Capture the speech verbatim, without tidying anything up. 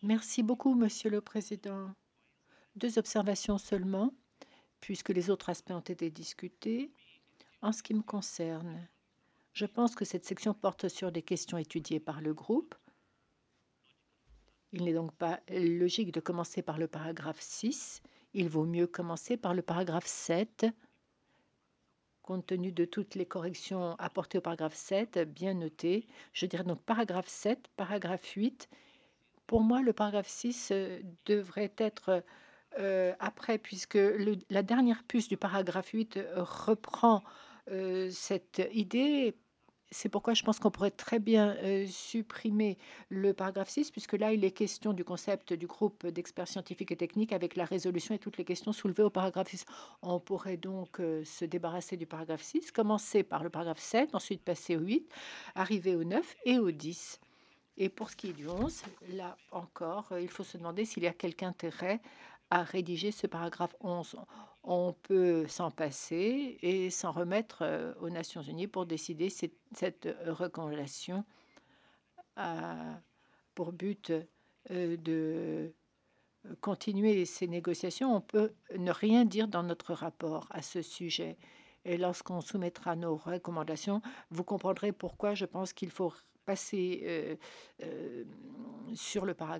Merci beaucoup, Monsieur le Président. Deux observations seulement, puisque les autres aspects ont été discutés. En ce qui me concerne, je pense que cette section porte sur des questions étudiées par le groupe. Il n'est donc pas logique de commencer par le paragraphe six. Il vaut mieux commencer par le paragraphe sept. Compte tenu de toutes les corrections apportées au paragraphe sept, bien noté. Je dirais donc paragraphe sept, paragraphe huit. Pour moi, le paragraphe six euh, devrait être euh, après, puisque le- la dernière puce du paragraphe huit euh, reprend euh, cette idée. C'est pourquoi je pense qu'on pourrait très bien euh, supprimer le paragraphe six, puisque là, il est question du concept du groupe d'experts scientifiques et techniques avec la résolution et toutes les questions soulevées au paragraphe six. On pourrait donc euh, se débarrasser du paragraphe six, commencer par le paragraphe sept, ensuite passer au huit, arriver au neuf et au dix. Et pour ce qui est du onze, là encore, euh, il faut se demander s'il y a quelque intérêt à rédiger ce paragraphe onze. On peut s'en passer et s'en remettre euh, aux Nations Unies pour décider si cette euh, recommandation a pour but euh, de continuer ces négociations. On peut ne rien dire dans notre rapport à ce sujet. Et lorsqu'on soumettra nos recommandations, vous comprendrez pourquoi je pense qu'il faut passer euh, euh, sur le paragraphe